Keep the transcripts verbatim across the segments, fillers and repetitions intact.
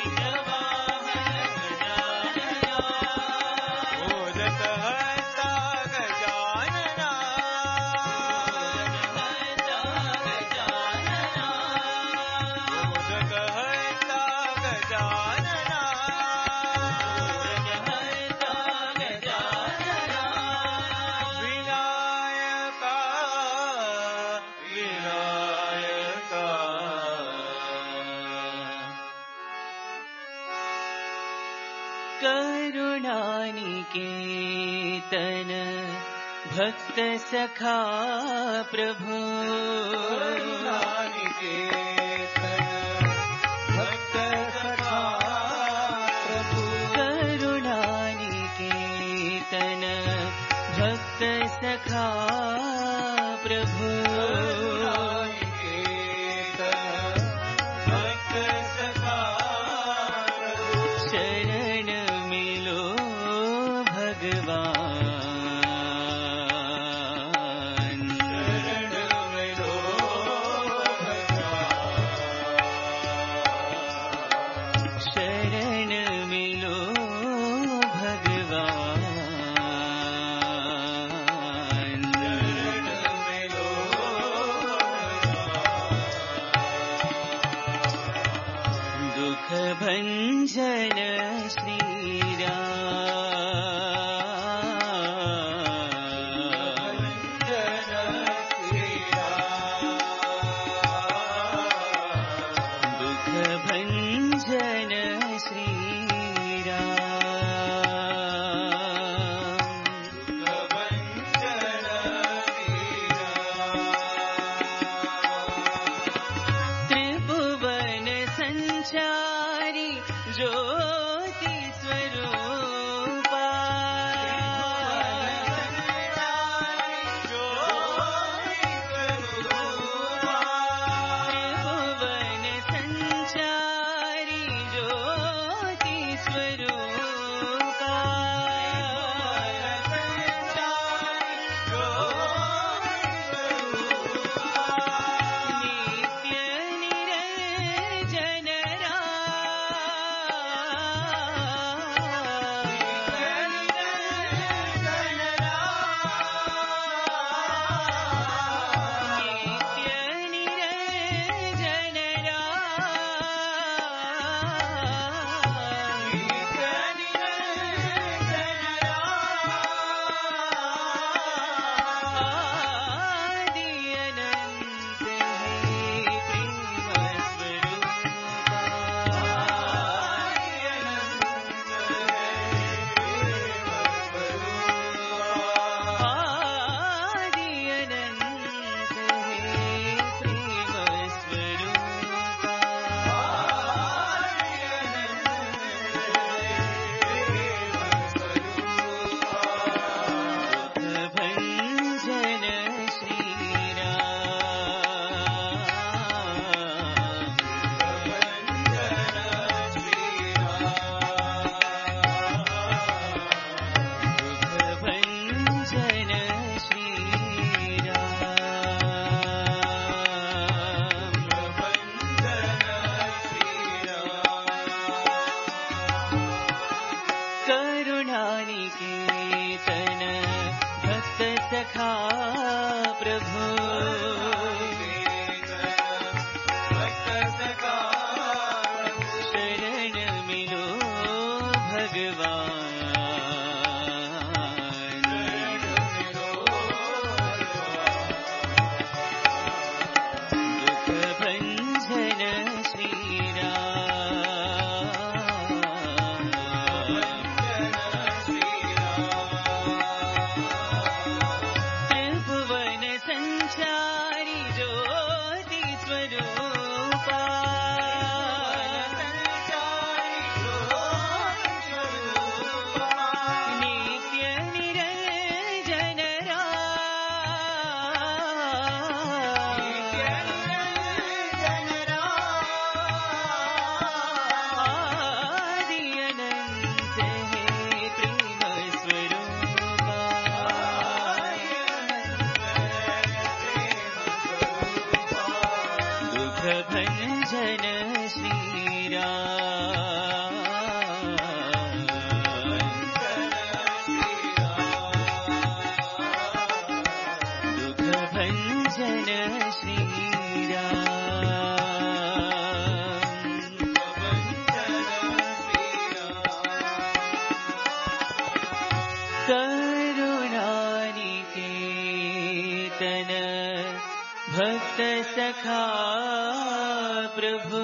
करुणानिकेतन भक्त सखा प्रभु करुणानिकेतन भक्त सखा प्रभु करुणानिकेतन भक्त सखा प्रभु भंजन श्री राम दुख भंजन श्री त्रिभुवन संचारी ज्योति स्वरूपा त्रिभुवन संचारी ज्योति स्वरूपा नित्य निरंजन करुणानिकेतन भक्त सखा प्रभु शरण मिलो भगवान दुख भंजन श्री संचारी ज्योति स्वरूपा सखा प्रभु।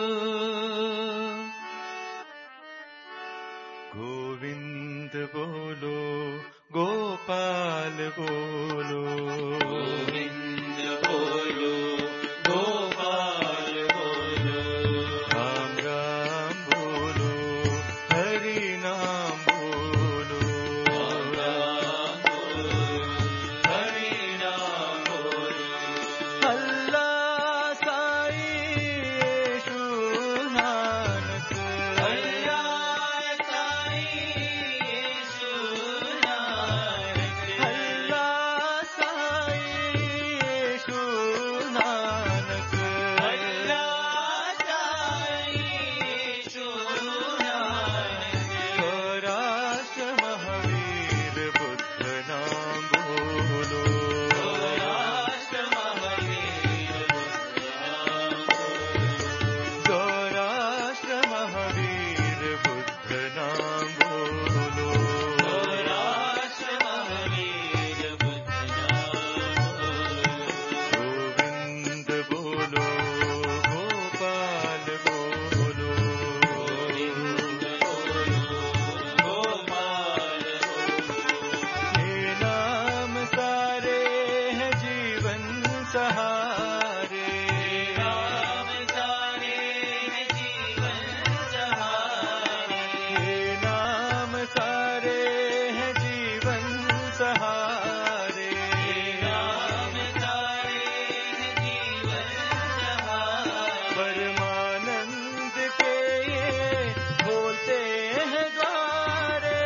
गोविंद बोलो गोपाल बोलो, गोविंद बोलो गोपाल बोलो, राम राम बोलो हरि नाम बोलो, राम राम बोलो हरि नाम बोलो। अल्लाह साई यीशु नानक, अल्लाह साई यीशु नानक, अल्लाह साई यीशु नानक, अल्लाह साई यीशु नानक। सौराष्ट्र महावीर बुद्ध नाम बोलो, सौराष्ट्र महावीर बुद्ध नाम बोलो, सौराष्ट्र महावीर बुद्ध नाम बोलो, सौराष्ट्र महावीर बुद्ध नाम बोलो। गोविंद बोलो गोपाल बोलो, गोविंद बोलो गोपाल बोलो, हे नाम सारे हैं जीवन सहारे, राम सारे हैं जीवन सहारे, हे नाम सारे हैं जीवन सहारे, राम सारे हैं जीवन सहारे। परमानंद के ये बोलते हैं द्वारे,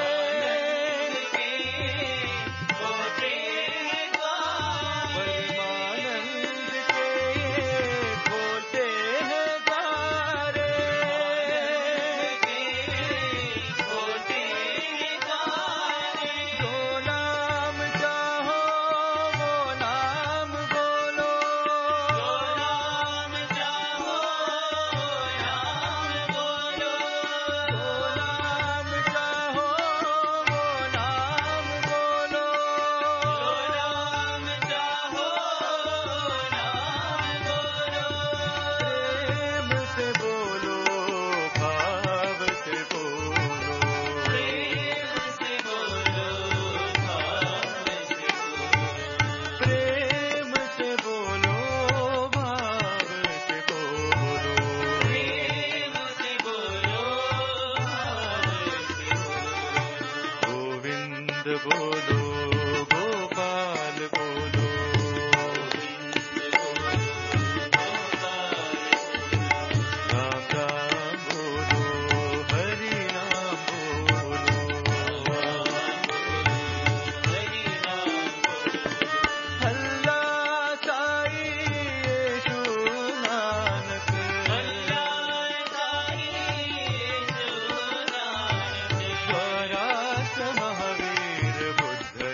होते हैं द्वार, परमानंद के ये बोलते हैं द्वारे, होते हैं द्वार। जो नाम चाहो वो नाम बोलो, जो नाम चाहो नाम बोलो, जो नाम चाहो वो नाम बोलो, जो नाम चाहो नाम बोलो। प्रेम से बोलो भाव से बोलो, प्रेम से बोलो भाव से बोलो, प्रेम से बोलो भाव से बोलो, प्रेम से बोलो भाव से बोलो। गोविंद बोलो गोपाल बोलो, राम राम बोलो हरि नाम बोलो, अल्लाह साई यीशु नानक, स्वराष्ट्र महावीर बुद्ध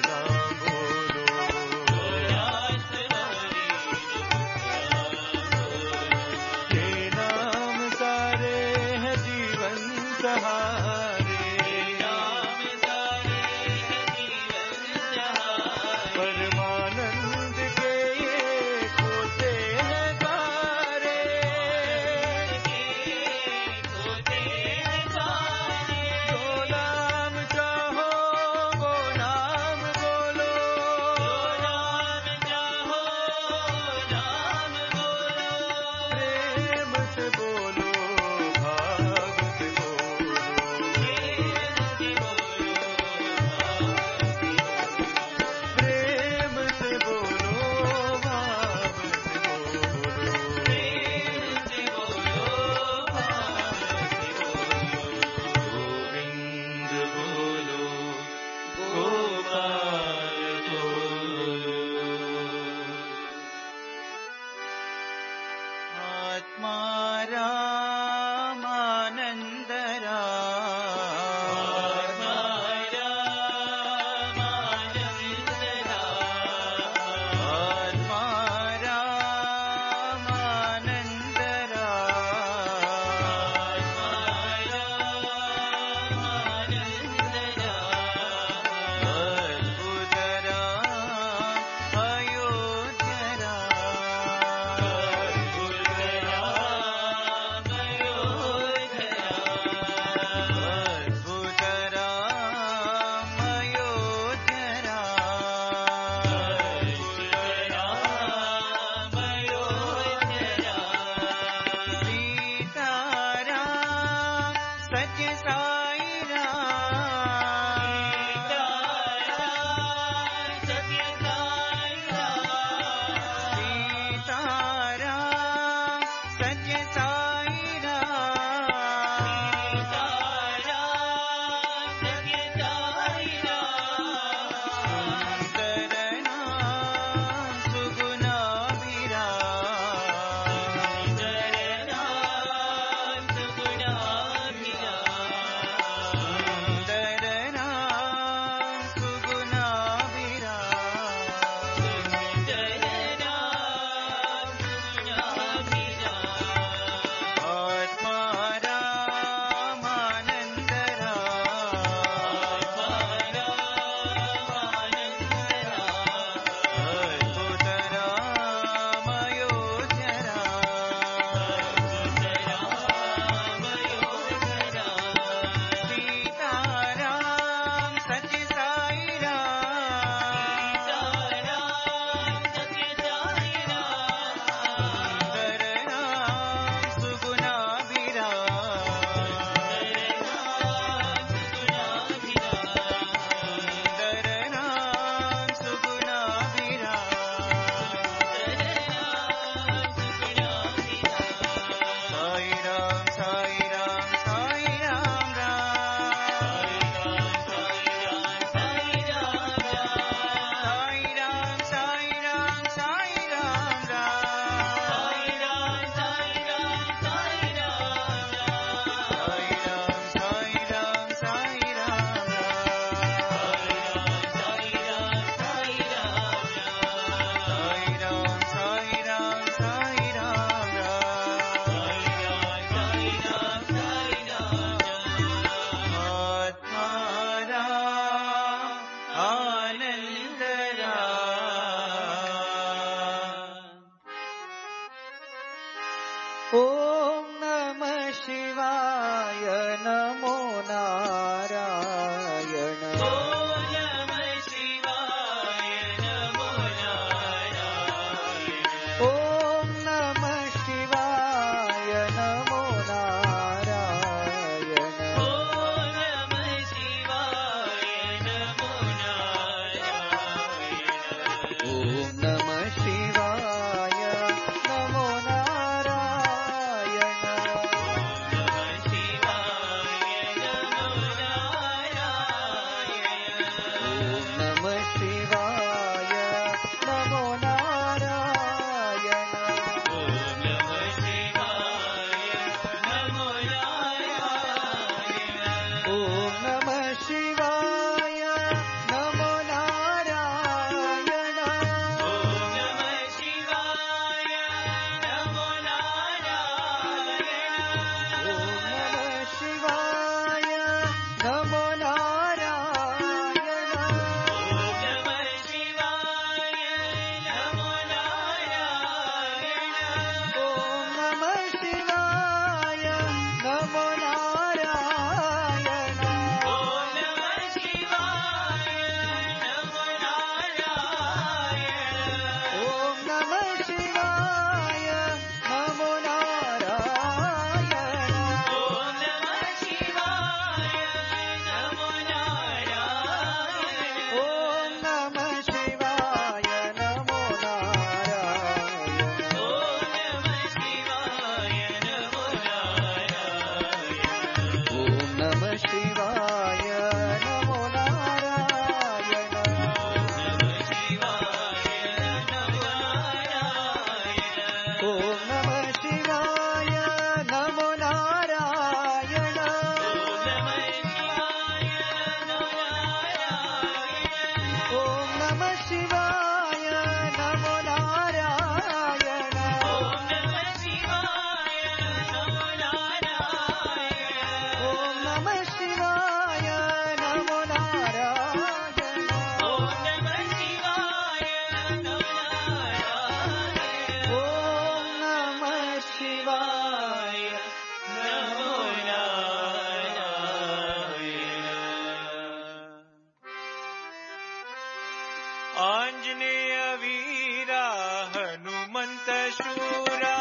आञ्जनेय वीरा हनुमन्त शूरा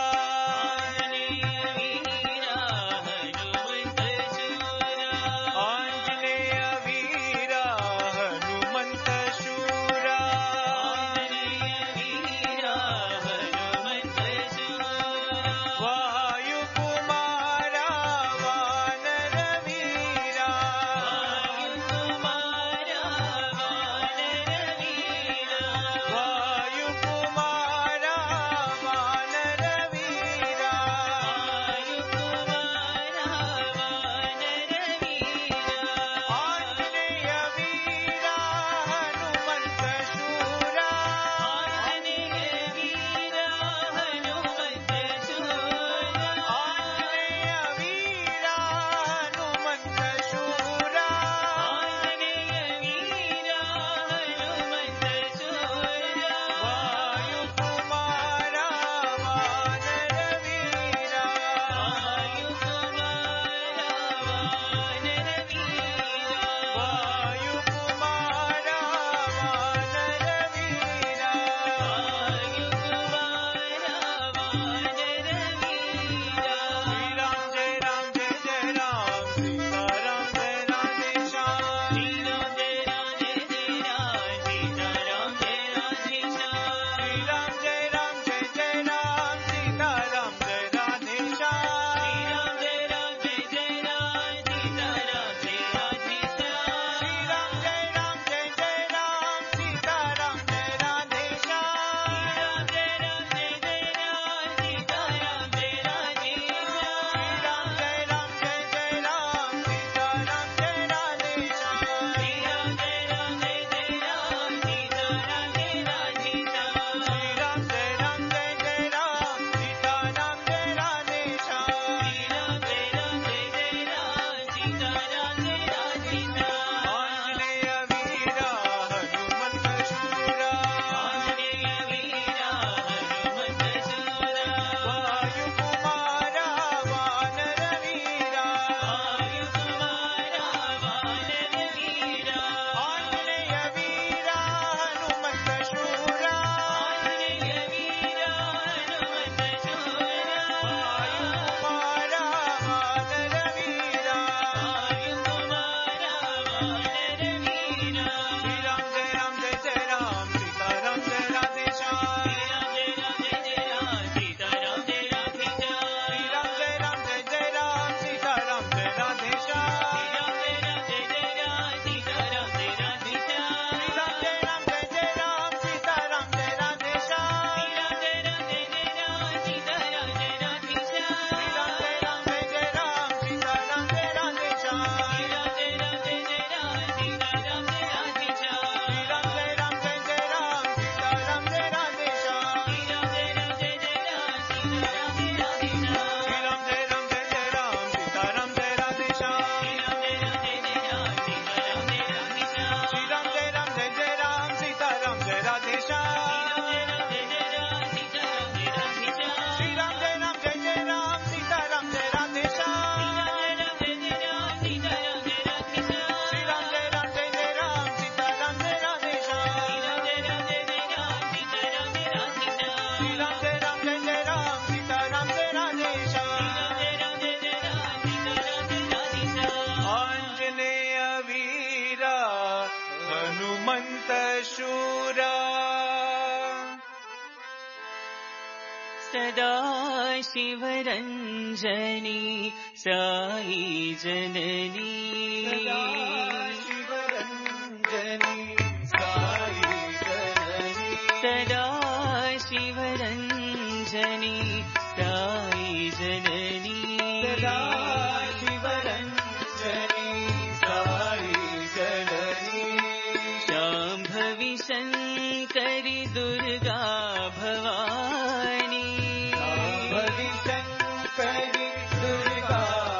आञ्जनेय वीरा हनुमन्त शूरा वायुकुमारा वानर वीरा वायुकुमारा वानर वीरा आञ्जनेय वीरा हनुमन्त शूरा आञ्जनेय वीरा हनुमन्त शूरा वायुकुमारा वानर वीरा वायुकुमारा वानर वीरा श्री राम जय राम जय जय राम सीता राम जय राधे श्याम श्री राम जय राम जय जय राम सीता राम जय राधे श्याम श्री राम जय राम जय जय राम सीता राम जय राधे श्याम श्री राम जय राम जय जय राम सीता राम जय राधे श्याम श्री राम जय राम जय जय राम सीता राम जय राधे श्याम श्री राम जय राम जय जय राम सीता राम जय राधे श्याम श्री राम जय राम जय जय राम सीता राम जय राधे श्याम श्री राम जय राम जय जय राम सीता राम जय राधे श्याम श्री राम जय राम जय जय राम सीता राम जय राधे श्याम श्री राम जय राम जय जय राम सीता राम जय राधे श्याम आञ्जनेय वीरा हनुमन्त शूरा आञ्जनेय वीरा हनुमन्त शूरा वायुकुमारा वानर वीरा वायुकुमारा वानर वीरा आञ्जनेय वीरा हनुमन्त शूरा आञ्जनेय वीरा हनुमन्त शूरा वायुकुमारा वानर वीरा वायुकुमारा वानर वीरा श्री राम जय राम जय जय राम सीता राम जय राधे श्याम श्री राम जय राम जय जय राम सीता राम जय राधे श्याम श्री राम जय राम जय जय राम सीता राम जय राधे श्याम श्री राम जय राम जय जय राम सीता राम जय राधे श्याम श्री राम जय राम जय जय राम सीता राम जय राधे श्याम श्री राम जय राम जय जय राम सीता राम जय राधे श्याम श्री राम जय राम जय जय राम सीता राम जय राधे श्याम श्री राम जय राम जय जय राम सीता राम जय राधे श्याम श्री राम जय राम जय जय राम सीता राम जय राधे श्याम श्री राम जय राम जय जय राम सीता राम जय राधे श्याम श्री राम जय राम जय जय राम सीता राम जय राधे श्याम श्री राम जय राम जय जय राम सीता राम जय राधे श्याम श्री राम जय राम जय जय राम सीता राम जय राधे श्याम श्री राम जय राम जय जय राम सीता राम जय राधे श्याम श्री राम जय राम जय जय राम सीता राम जय राधे श्याम श्री राम जय राम जय जय राम सीता राम जय राधे श्याम श्री राम जय राम जय जय राम सीता राम जय राधे श्याम आञ्जनेय वीरा हनुमन्त शूरा सदा शिवरञ्जनी साई जननी शिवरञ्जनी साई जननी सदा शिवरञ्जनी साई जननी सदा शिवरञ्जनी साई जननी शाम्भवी शङ्करि दुर्गा भवानी शाम्भवी शङ्करि दुर्गा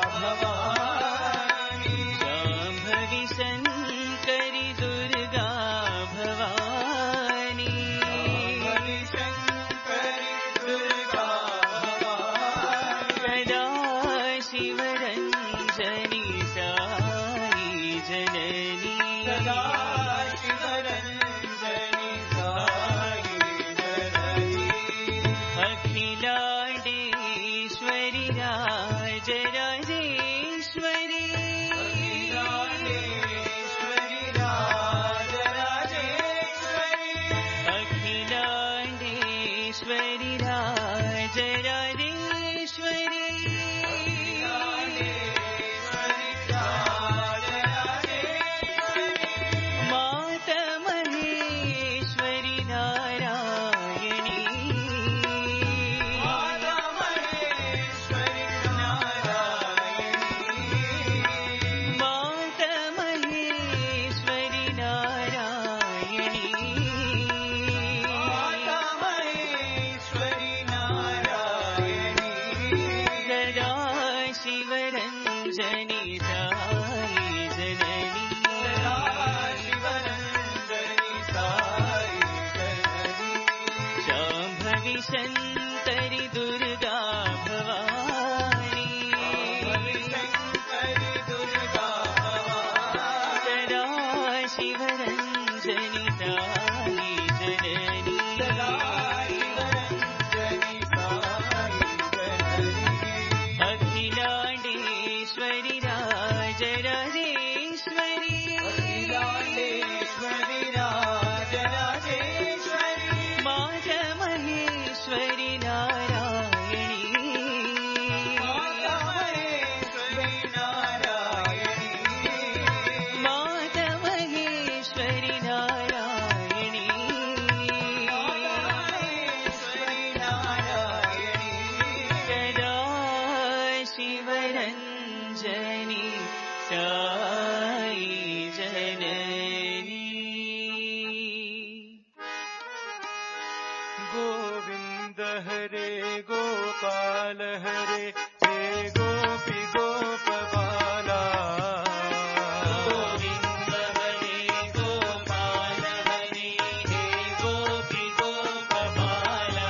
भवानी शाम्भवी शङ्करि दुर्गा भवानी शाम्भवी शङ्करि दुर्गा भवानी सदा शिवरञ्जनी साई जननी सदा शिवरञ्जनी साई राज राजेश्वरी अखिलांडेश्वरी राज राजेश्वरी माता महेश्वरी नारायणी माता महेश्वरी नारायणी माता महेश्वरी नारायणी माता महेश्वरी नारायणी सदा शिवरञ्जनी साई जननी गोविंद हरे गोपाल हरे हे गोपी गोपबाला गोविन्द हरे गोपाल हरे हे गोपी गोपबाला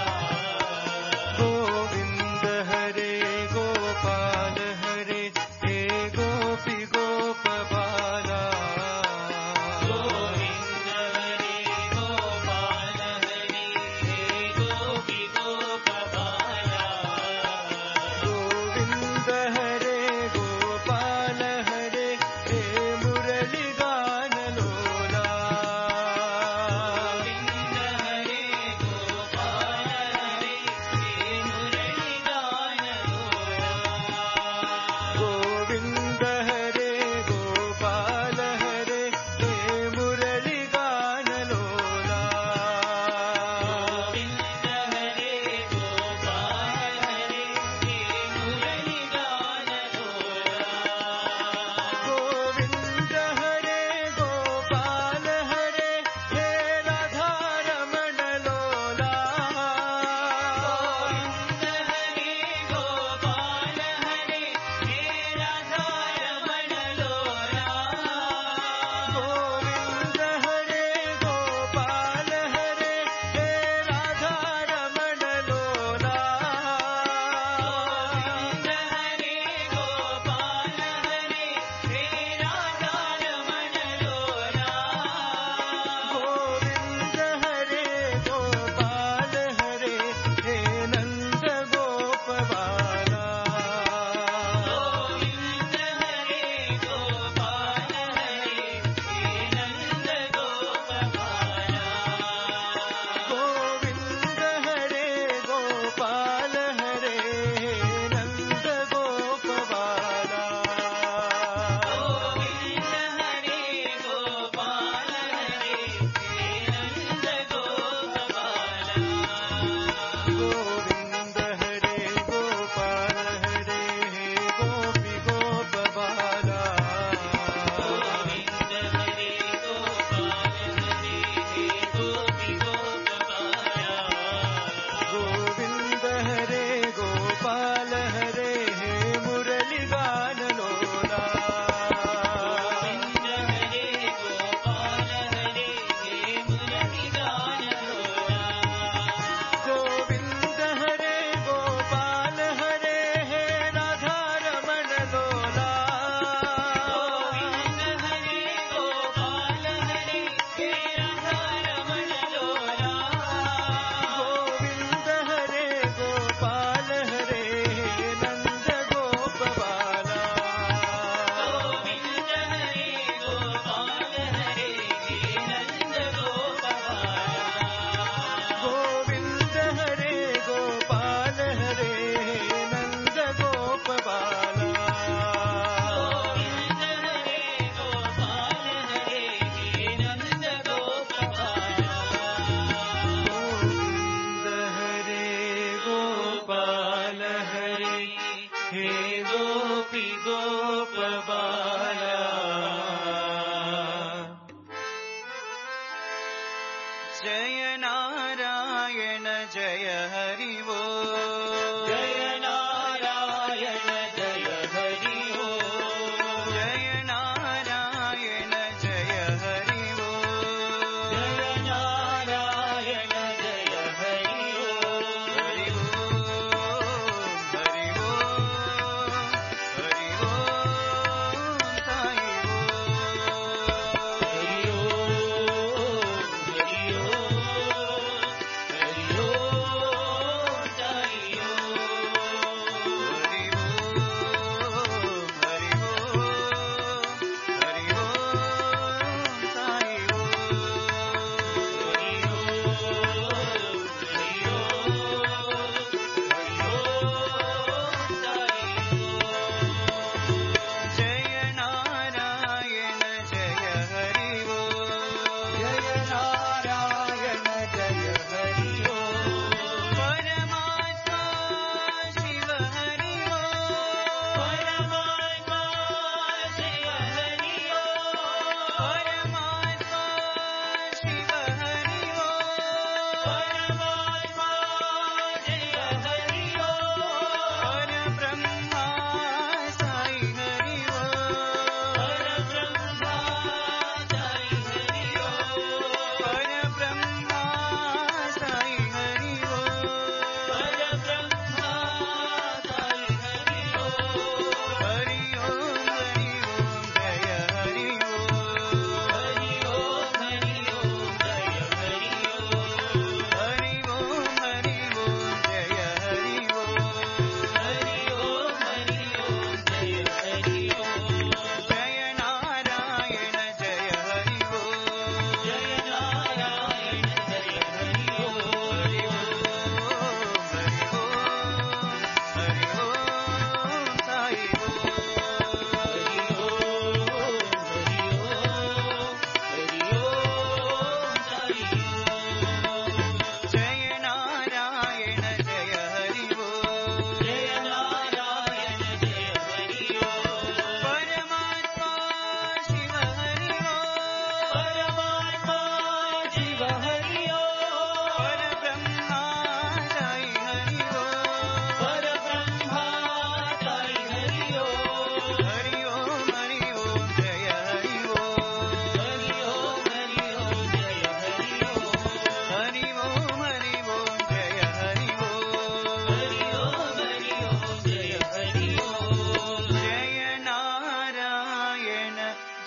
गोविंद हरे गोपाल हरे हे गोपी गोप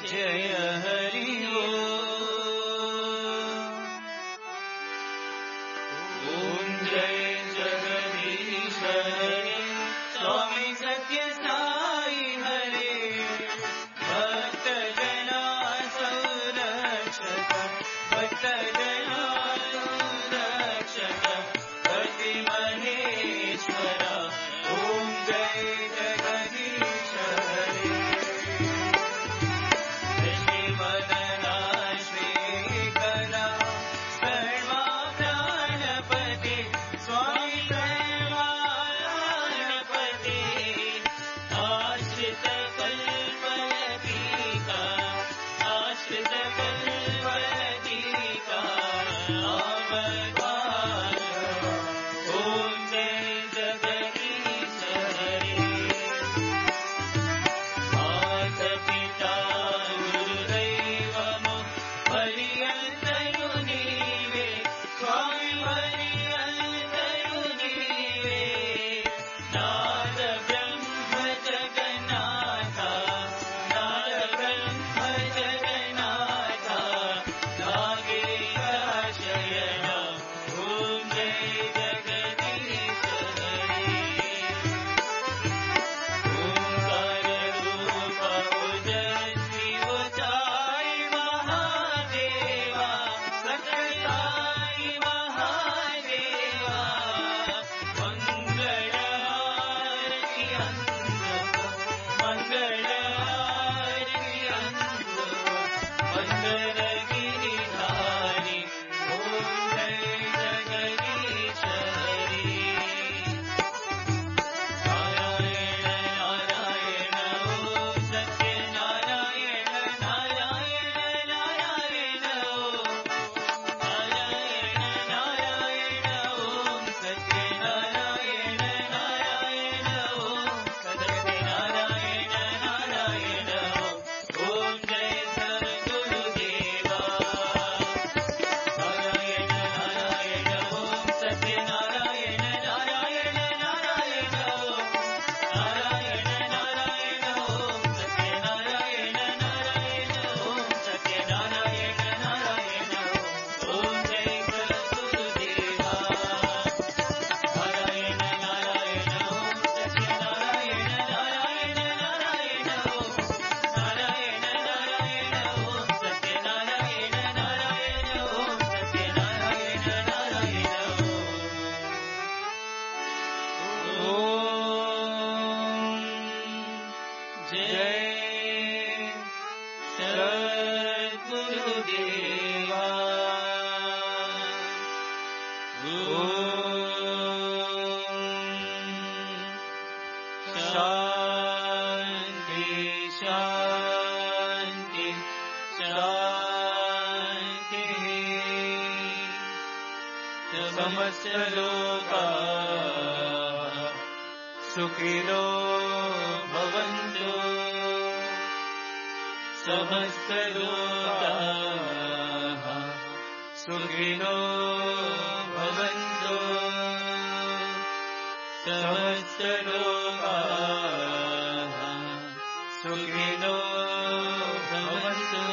जय हरि ओम जय जगदीश हरे स्वामी सत्य साई हरे भक्त जना संरक्षक भक्त जना संरक्षक पति महेश्वर ओम जय जगदीश हरे श्रीवदना श्रीकला सर्वा प्राणपति स्वामी सर्वाणपति आश्रित कल्पलतिका आश्रित कल्पलतिका अवतार ओम जय जगदीश हरे मात पिता गुरुदैवमो पर्यन्तयो नीवे स्वामी पर्यन्तयो नीवे नाद ब्रह्म जगन्नाथा नाद ब्रह्म जगन्नाथा नागेन्द्रशयन ओम जय जगदीश हरे ओंकार रूप ओजस्वी ओचाई महादेवा सकलताई महादेवा मंगल आरती अंत मंगल आरती अंत मंगल गिरिधारी ओम जय जगदीश हरे नारायण नारायण ओम सत्य नारायण नारायण नारायण ओम नारायण नारायण ओम सत्य नारायण नारायण ओम सत्य नारायण नारायण ओम जय सद्गुरुदेवा नारायण नारायण ओम सत्य नारायण नारायण नारायण ओम नारायण नारायण ओम सत्य नारायण नारायण ओम सत्य नारायण नारायण ओम जय सद्गुरुदेवा नारायण नारायण ओम सत्य नारायण नारायण नारायण ओम नारायण नारायण ओम सत्य नारायण नारायण ओम सत्य नारायण नारायण ओम जय सद्गुरुदेवा ओम शांति शांति शांति समस्त लोकाः सुखिनो भवन्तु समस्त लोकाः सुखिनो भवन्तु समस्त लोकाः सुखिनो भवन्तु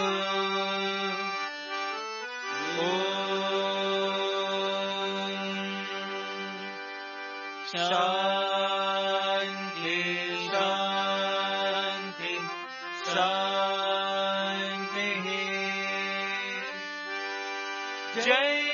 ॐ शान्ति शान्ति शान्तिः जय